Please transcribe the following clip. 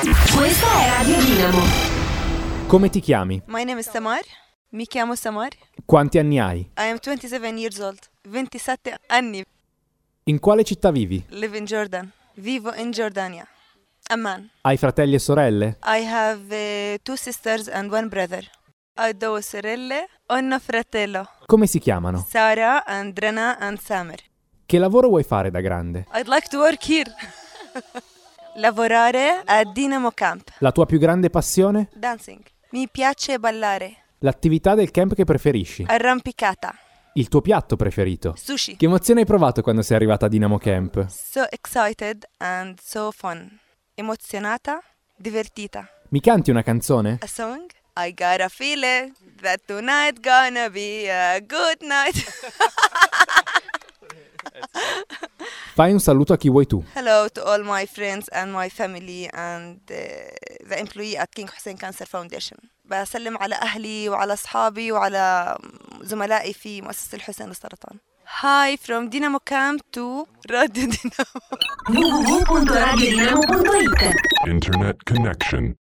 Questa è Radio Dinamo. Come ti chiami? My name is Samar. Mi chiamo Samar. Quanti anni hai? I am 27 years old. 27 anni. In quale città vivi? Live in Jordan. Vivo in Giordania. Amman. Hai fratelli e sorelle? I have 2 sisters and 1 brother. Ho 2 sorelle, un fratello. Come si chiamano? Sara and Rana and Samer. Che lavoro vuoi fare da grande? I'd like to work here. Lavorare a Dinamo Camp. La tua più grande passione? Dancing. Mi piace ballare. L'attività del camp che preferisci? Arrampicata. Il tuo piatto preferito? Sushi. Che emozione hai provato quando sei arrivata a Dinamo Camp? So excited and so fun. Emozionata, divertita. Mi canti una canzone? A song? I got a feeling that tonight gonna be a good night. Fai un saluto a chi vuoi tu. Hello to all my friends and my family and the employee at King Hussein Cancer Foundation. بسلم على أهلي وعلى أصحابي وعلى زملائي في مؤسسة الحسين للسرطان. Hi from Dinamo Camp to Radio Dinamo. www.radiodinamo.it Internet connection.